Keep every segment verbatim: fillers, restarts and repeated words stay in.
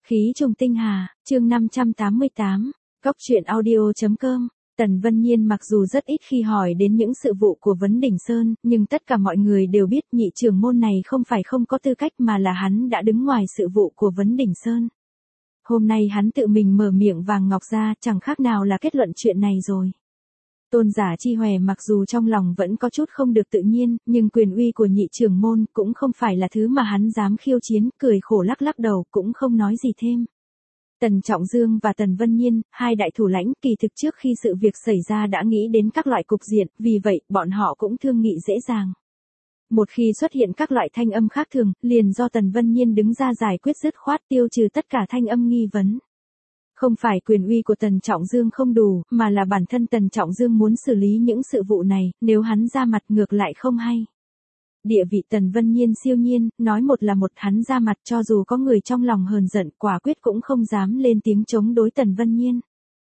Khí trùng tinh hà, chương năm trăm tám mươi tám, Cóc truyện audio.com. Tần Vân Nhiên mặc dù rất ít khi hỏi đến những sự vụ của Vấn Đỉnh Sơn, nhưng tất cả mọi người đều biết nhị trưởng môn này không phải không có tư cách mà là hắn đã đứng ngoài sự vụ của Vấn Đỉnh Sơn. Hôm nay hắn tự mình mở miệng vàng ngọc ra, chẳng khác nào là kết luận chuyện này rồi. Tôn Giả Chi Hòe mặc dù trong lòng vẫn có chút không được tự nhiên, nhưng quyền uy của nhị trưởng môn cũng không phải là thứ mà hắn dám khiêu chiến, cười khổ lắc lắc đầu cũng không nói gì thêm. Tần Trọng Dương và Tần Vân Nhiên, hai đại thủ lãnh kỳ thực trước khi sự việc xảy ra đã nghĩ đến các loại cục diện, vì vậy bọn họ cũng thương nghị dễ dàng. Một khi xuất hiện các loại thanh âm khác thường, liền do Tần Vân Nhiên đứng ra giải quyết dứt khoát tiêu trừ tất cả thanh âm nghi vấn. Không phải quyền uy của Tần Trọng Dương không đủ, mà là bản thân Tần Trọng Dương muốn xử lý những sự vụ này, nếu hắn ra mặt ngược lại không hay. Địa vị Tần Vân Nhiên siêu nhiên, nói một là một, hắn ra mặt cho dù có người trong lòng hờn giận quả quyết cũng không dám lên tiếng chống đối Tần Vân Nhiên.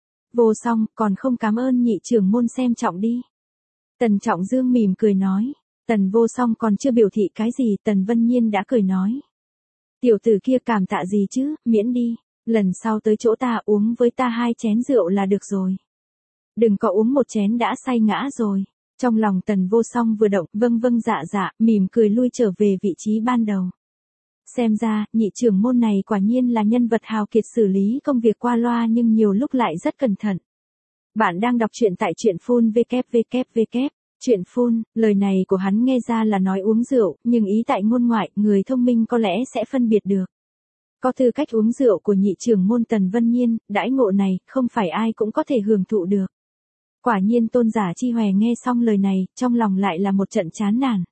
Vô song, còn không cảm ơn nhị trưởng môn xem trọng đi. Tần Trọng Dương mỉm cười nói, Tần vô song còn chưa biểu thị cái gì, Tần Vân Nhiên đã cười nói. Tiểu tử kia cảm tạ gì chứ, miễn đi, lần sau tới chỗ ta uống với ta hai chén rượu là được rồi. Đừng có uống một chén đã say ngã rồi. Trong lòng Tần vô song vừa động, vâng vâng dạ dạ, mỉm cười lui trở về vị trí ban đầu. Xem ra, nhị trưởng môn này quả nhiên là nhân vật hào kiệt xử lý công việc qua loa nhưng nhiều lúc lại rất cẩn thận. Bạn đang đọc truyện tại truyện phun vê kép vê kép vê kép. Truyện phun, lời này của hắn nghe ra là nói uống rượu, nhưng ý tại ngôn ngoại, người thông minh có lẽ sẽ phân biệt được. Có tư cách uống rượu của nhị trưởng môn Tần Vân Nhiên, đãi ngộ này, không phải ai cũng có thể hưởng thụ được. Quả nhiên Tôn Giả Chi Hòe nghe xong lời này, trong lòng lại là một trận chán nản.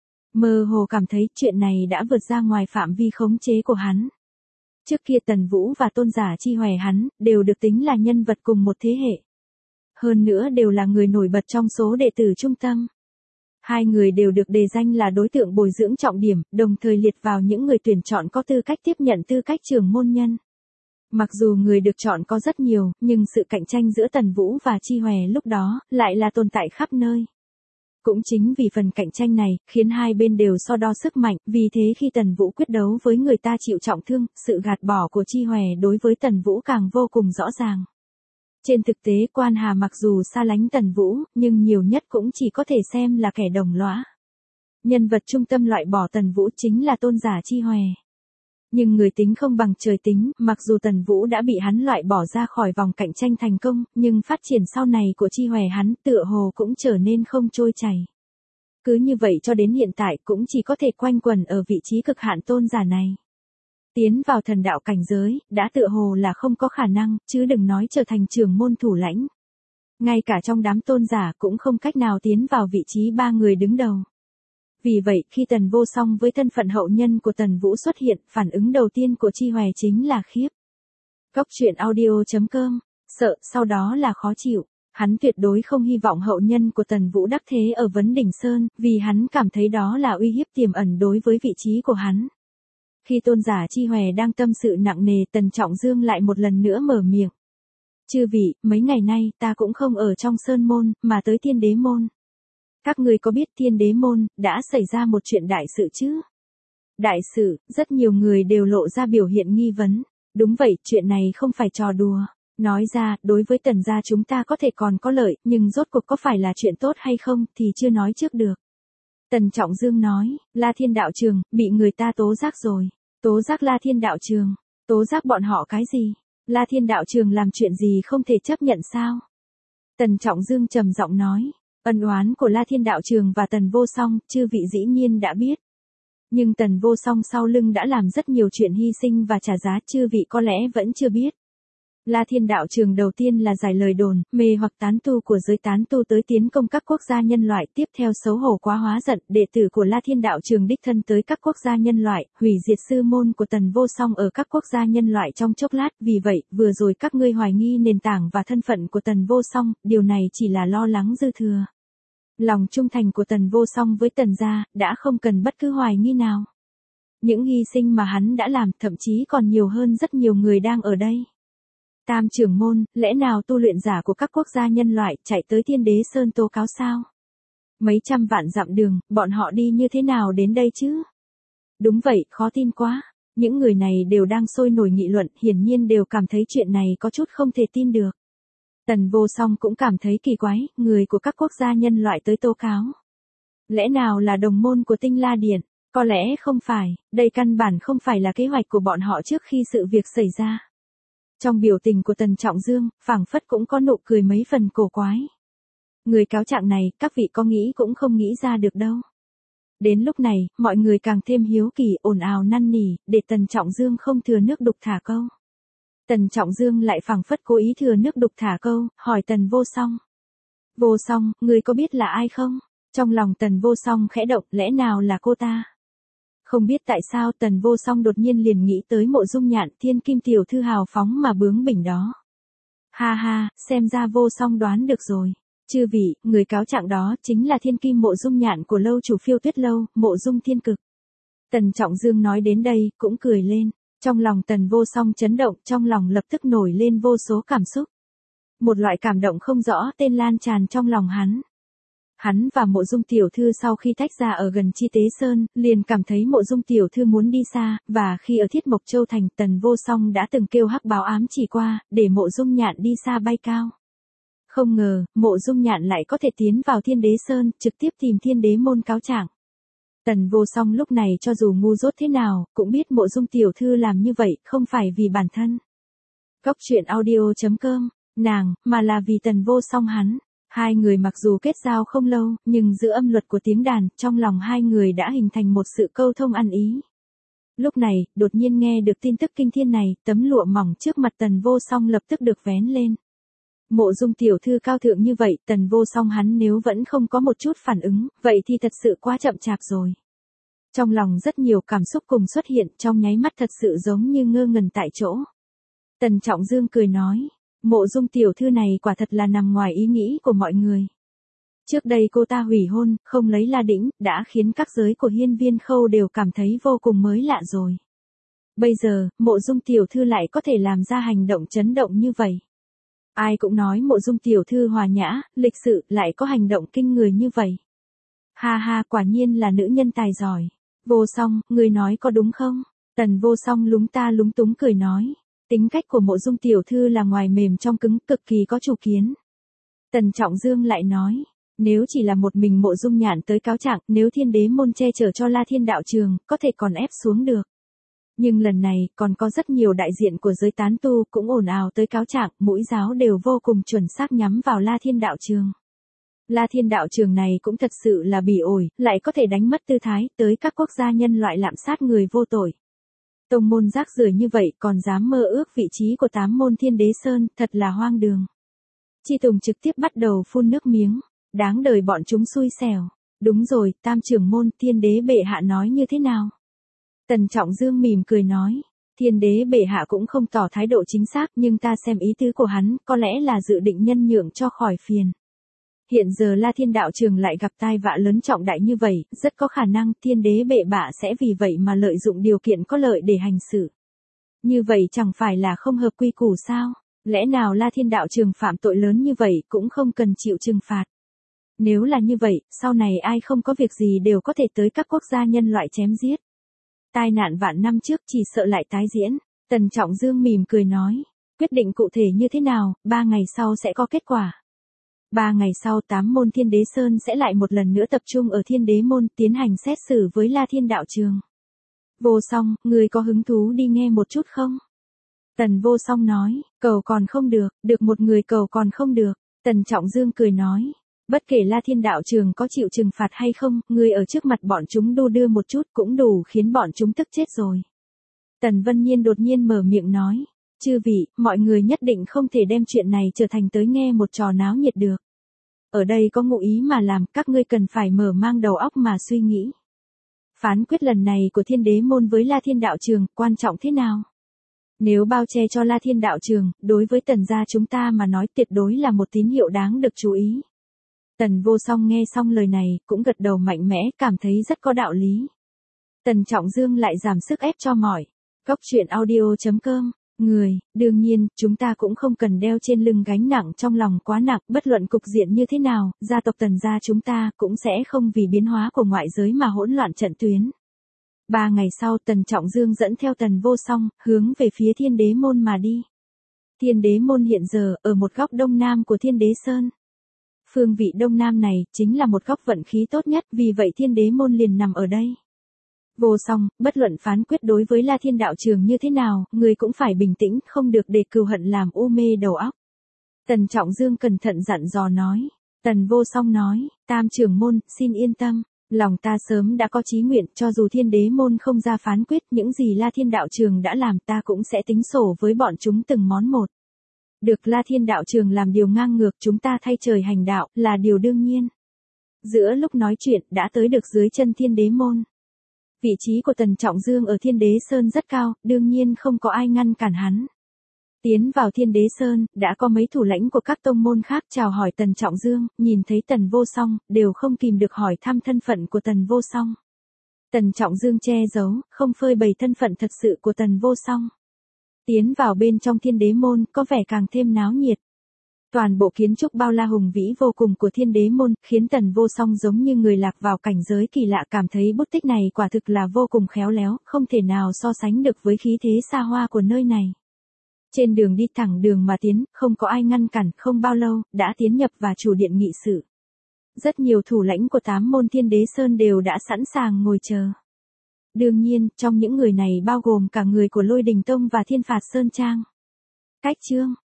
Mơ hồ cảm thấy chuyện này đã vượt ra ngoài phạm vi khống chế của hắn. Trước kia Tần Vũ và Tôn Giả Chi Hòe hắn, đều được tính là nhân vật cùng một thế hệ. Hơn nữa đều là người nổi bật trong số đệ tử trung tâm. Hai người đều được đề danh là đối tượng bồi dưỡng trọng điểm, đồng thời liệt vào những người tuyển chọn có tư cách tiếp nhận tư cách trưởng môn nhân. Mặc dù người được chọn có rất nhiều, nhưng sự cạnh tranh giữa Tần Vũ và Chi Hòe lúc đó, lại là tồn tại khắp nơi. Cũng chính vì phần cạnh tranh này, khiến hai bên đều so đo sức mạnh, vì thế khi Tần Vũ quyết đấu với người ta chịu trọng thương, sự gạt bỏ của Chi Hòe đối với Tần Vũ càng vô cùng rõ ràng. Trên thực tế Quan Hà mặc dù xa lánh Tần Vũ, nhưng nhiều nhất cũng chỉ có thể xem là kẻ đồng lõa. Nhân vật trung tâm loại bỏ Tần Vũ chính là Tôn Giả Chi Hòe. Nhưng người tính không bằng trời tính, mặc dù Tần Vũ đã bị hắn loại bỏ ra khỏi vòng cạnh tranh thành công, nhưng phát triển sau này của Chi Hòe hắn tựa hồ cũng trở nên không trôi chảy. Cứ như vậy cho đến hiện tại cũng chỉ có thể quanh quẩn ở vị trí cực hạn tôn giả này. Tiến vào thần đạo cảnh giới, đã tựa hồ là không có khả năng, chứ đừng nói trở thành trưởng môn thủ lãnh. Ngay cả trong đám tôn giả cũng không cách nào tiến vào vị trí ba người đứng đầu. Vì vậy, khi Tần Vô Song với thân phận hậu nhân của Tần Vũ xuất hiện, phản ứng đầu tiên của Chi Hòe chính là khiếp. Cóc truyện audio.com, sợ, sau đó là khó chịu. Hắn tuyệt đối không hy vọng hậu nhân của Tần Vũ đắc thế ở Vấn Đỉnh Sơn, vì hắn cảm thấy đó là uy hiếp tiềm ẩn đối với vị trí của hắn. Khi Tôn Giả Chi Hòe đang tâm sự nặng nề, Tần Trọng Dương lại một lần nữa mở miệng. Chư vị, mấy ngày nay ta cũng không ở trong Sơn Môn, mà tới Thiên Đế Môn. Các người có biết Thiên Đế Môn đã xảy ra một chuyện đại sự chứ? Đại sự, rất nhiều người đều lộ ra biểu hiện nghi vấn. Đúng vậy, chuyện này không phải trò đùa. Nói ra, đối với Tần gia chúng ta có thể còn có lợi, nhưng rốt cuộc có phải là chuyện tốt hay không thì chưa nói trước được. Tần Trọng Dương nói, La Thiên Đạo Trường, bị người ta tố giác rồi. Tố giác La Thiên Đạo Trường. Tố giác bọn họ cái gì? La Thiên Đạo Trường làm chuyện gì không thể chấp nhận sao? Tần Trọng Dương trầm giọng nói. Ân oán của La Thiên Đạo Trường và Tần Vô Song, chư vị dĩ nhiên đã biết. Nhưng Tần Vô Song sau lưng đã làm rất nhiều chuyện hy sinh và trả giá, chư vị có lẽ vẫn chưa biết. La Thiên Đạo Trường đầu tiên là giải lời đồn, mê hoặc tán tu của giới tán tu tới tiến công các quốc gia nhân loại, tiếp theo xấu hổ quá hóa giận, đệ tử của La Thiên Đạo Trường đích thân tới các quốc gia nhân loại, hủy diệt sư môn của Tần Vô Song ở các quốc gia nhân loại trong chốc lát, vì vậy, vừa rồi các ngươi hoài nghi nền tảng và thân phận của Tần Vô Song, điều này chỉ là lo lắng dư thừa. Lòng trung thành của Tần Vô Song với Tần gia, đã không cần bất cứ hoài nghi nào. Những hy sinh mà hắn đã làm, thậm chí còn nhiều hơn rất nhiều người đang ở đây. Tam trưởng môn, lẽ nào tu luyện giả của các quốc gia nhân loại chạy tới Thiên Đế Sơn tố cáo sao? Mấy trăm vạn dặm đường, bọn họ đi như thế nào đến đây chứ? Đúng vậy, khó tin quá. Những người này đều đang sôi nổi nghị luận, hiển nhiên đều cảm thấy chuyện này có chút không thể tin được. Tần Vô Song cũng cảm thấy kỳ quái, người của các quốc gia nhân loại tới tố cáo. Lẽ nào là đồng môn của Tinh La Điện? Có lẽ không phải, đây căn bản không phải là kế hoạch của bọn họ trước khi sự việc xảy ra. Trong biểu tình của Tần Trọng Dương, phảng phất cũng có nụ cười mấy phần cổ quái. Người cáo trạng này, các vị có nghĩ cũng không nghĩ ra được đâu. Đến lúc này, mọi người càng thêm hiếu kỳ, ồn ào năn nỉ, để Tần Trọng Dương không thừa nước đục thả câu. Tần Trọng Dương lại phảng phất cố ý thừa nước đục thả câu, hỏi Tần Vô Song. Vô Song, người có biết là ai không? Trong lòng Tần Vô Song khẽ động, lẽ nào là cô ta? Không biết tại sao Tần Vô Song đột nhiên liền nghĩ tới Mộ Dung Nhạn, thiên kim tiểu thư hào phóng mà bướng bỉnh đó. Ha ha, xem ra Vô Song đoán được rồi. Chư vị, người cáo trạng đó chính là thiên kim Mộ Dung Nhạn của lâu chủ Phiêu Tuyết Lâu, Mộ Dung Thiên Cực. Tần Trọng Dương nói đến đây, cũng cười lên. Trong lòng Tần Vô Song chấn động, trong lòng lập tức nổi lên vô số cảm xúc. Một loại cảm động không rõ tên lan tràn trong lòng hắn. Hắn và Mộ Dung tiểu thư sau khi tách ra ở gần Chi Tế Sơn, liền cảm thấy Mộ Dung tiểu thư muốn đi xa, và khi ở Thiết Mộc Châu Thành, Tần Vô Song đã từng kêu hắc báo ám chỉ qua, để Mộ Dung Nhạn đi xa bay cao. Không ngờ, Mộ Dung Nhạn lại có thể tiến vào Thiên Đế Sơn, trực tiếp tìm Thiên Đế môn cáo trạng. Tần Vô Song lúc này cho dù ngu dốt thế nào, cũng biết Mộ Dung tiểu thư làm như vậy, không phải vì bản thân. Góc truyện audio chấm com, nàng, mà là vì Tần Vô Song hắn. Hai người mặc dù kết giao không lâu, nhưng giữa âm luật của tiếng đàn, trong lòng hai người đã hình thành một sự câu thông ăn ý. Lúc này, đột nhiên nghe được tin tức kinh thiên này, tấm lụa mỏng trước mặt Tần Vô Song lập tức được vén lên. Mộ Dung tiểu thư cao thượng như vậy, Tần Vô Song hắn nếu vẫn không có một chút phản ứng, vậy thì thật sự quá chậm chạp rồi. Trong lòng rất nhiều cảm xúc cùng xuất hiện, trong nháy mắt thật sự giống như ngơ ngẩn tại chỗ. Tần Trọng Dương cười nói. Mộ Dung tiểu thư này quả thật là nằm ngoài ý nghĩ của mọi người. Trước đây cô ta hủy hôn, không lấy La Đĩnh, đã khiến các giới của Hiên Viên Khâu đều cảm thấy vô cùng mới lạ rồi. Bây giờ, Mộ Dung tiểu thư lại có thể làm ra hành động chấn động như vậy. Ai cũng nói Mộ Dung tiểu thư hòa nhã, lịch sự, lại có hành động kinh người như vậy. Ha ha, quả nhiên là nữ nhân tài giỏi. Vô Song, người nói có đúng không? Tần Vô Song lúng ta lúng túng cười nói. Tính cách của Mộ Dung tiểu thư là ngoài mềm trong cứng, cực kỳ có chủ kiến. Tần Trọng Dương lại nói, nếu chỉ là một mình Mộ Dung Nhạn tới cáo trạng, nếu Thiên Đế môn che chở cho La Thiên đạo trường, có thể còn ép xuống được. Nhưng lần này, còn có rất nhiều đại diện của giới tán tu cũng ồn ào tới cáo trạng, mũi giáo đều vô cùng chuẩn xác nhắm vào La Thiên đạo trường. La Thiên đạo trường này cũng thật sự là bỉ ổi, lại có thể đánh mất tư thái, tới các quốc gia nhân loại lạm sát người vô tội. Tông môn rác rưởi như vậy còn dám mơ ước vị trí của tám môn Thiên Đế Sơn, thật là hoang đường. Chi Tùng trực tiếp bắt đầu phun nước miếng, đáng đời bọn chúng xui xẻo. Đúng rồi, tam trưởng môn Thiên Đế bệ hạ nói như thế nào? Tần Trọng Dương mỉm cười nói, Thiên Đế bệ hạ cũng không tỏ thái độ chính xác, nhưng ta xem ý tứ của hắn, có lẽ là dự định nhân nhượng cho khỏi phiền. Hiện giờ La Thiên đạo trường lại gặp tai vạ lớn trọng đại như vậy, rất có khả năng Thiên Đế bệ bạ sẽ vì vậy mà lợi dụng điều kiện có lợi để hành xử. Như vậy chẳng phải là không hợp quy củ sao? Lẽ nào La Thiên đạo trường phạm tội lớn như vậy cũng không cần chịu trừng phạt? Nếu là như vậy, sau này ai không có việc gì đều có thể tới các quốc gia nhân loại chém giết. Tai nạn vạn năm trước chỉ sợ lại tái diễn. Tần Trọng Dương mỉm cười nói, quyết định cụ thể như thế nào, ba ngày sau sẽ có kết quả. Ba ngày sau tám môn Thiên Đế Sơn sẽ lại một lần nữa tập trung ở Thiên Đế môn tiến hành xét xử với La Thiên đạo trường. Vô Song, người có hứng thú đi nghe một chút không? Tần Vô Song nói, cầu còn không được, được một người cầu còn không được. Tần Trọng Dương cười nói, bất kể La Thiên đạo trường có chịu trừng phạt hay không, người ở trước mặt bọn chúng đu đưa một chút cũng đủ khiến bọn chúng tức chết rồi. Tần Vân Nhiên đột nhiên mở miệng nói, chư vị, mọi người nhất định không thể đem chuyện này trở thành tới nghe một trò náo nhiệt được. Ở đây có ngụ ý mà làm, các ngươi cần phải mở mang đầu óc mà suy nghĩ. Phán quyết lần này của Thiên Đế môn với La Thiên đạo trường, quan trọng thế nào? Nếu bao che cho La Thiên đạo trường, đối với Tần gia chúng ta mà nói tuyệt đối là một tín hiệu đáng được chú ý. Tần Vô Song nghe xong lời này, cũng gật đầu mạnh mẽ, cảm thấy rất có đạo lý. Tần Trọng Dương lại giảm sức ép cho mỏi. Góc truyện audio chấm com, người, đương nhiên, chúng ta cũng không cần đeo trên lưng gánh nặng trong lòng quá nặng, bất luận cục diện như thế nào, gia tộc Tần gia chúng ta cũng sẽ không vì biến hóa của ngoại giới mà hỗn loạn trận tuyến. Ba ngày sau Tần Trọng Dương dẫn theo Tần Vô Song, hướng về phía Thiên Đế Môn mà đi. Thiên Đế Môn hiện giờ ở một góc đông nam của Thiên Đế Sơn. Phương vị đông nam này chính là một góc vận khí tốt nhất, vì vậy Thiên Đế Môn liền nằm ở đây. Vô Song, bất luận phán quyết đối với La Thiên đạo trường như thế nào, người cũng phải bình tĩnh, không được để cừu hận làm u mê đầu óc. Tần Trọng Dương cẩn thận dặn dò nói. Tần Vô Song nói, Tam trưởng môn, xin yên tâm, lòng ta sớm đã có chí nguyện, cho dù Thiên Đế Môn không ra phán quyết, những gì La Thiên đạo trường đã làm ta cũng sẽ tính sổ với bọn chúng từng món một. Được La Thiên đạo trường làm điều ngang ngược, chúng ta thay trời hành đạo, là điều đương nhiên. Giữa lúc nói chuyện, đã tới được dưới chân Thiên Đế Môn. Vị trí của Tần Trọng Dương ở Thiên Đế Sơn rất cao, đương nhiên không có ai ngăn cản hắn. Tiến vào Thiên Đế Sơn, đã có mấy thủ lãnh của các tông môn khác chào hỏi Tần Trọng Dương, nhìn thấy Tần Vô Song, đều không kìm được hỏi thăm thân phận của Tần Vô Song. Tần Trọng Dương che giấu, không phơi bày thân phận thật sự của Tần Vô Song. Tiến vào bên trong Thiên Đế Môn, có vẻ càng thêm náo nhiệt. Toàn bộ kiến trúc bao la hùng vĩ vô cùng của Thiên Đế Môn, khiến Tần Vô Song giống như người lạc vào cảnh giới kỳ lạ, cảm thấy bút tích này quả thực là vô cùng khéo léo, không thể nào so sánh được với khí thế xa hoa của nơi này. Trên đường đi thẳng đường mà tiến, không có ai ngăn cản, không bao lâu, đã tiến nhập vào chủ điện nghị sự. Rất nhiều thủ lãnh của tám môn Thiên Đế Sơn đều đã sẵn sàng ngồi chờ. Đương nhiên, trong những người này bao gồm cả người của Lôi Đình Tông và Thiên Phạt Sơn Trang. Cách chương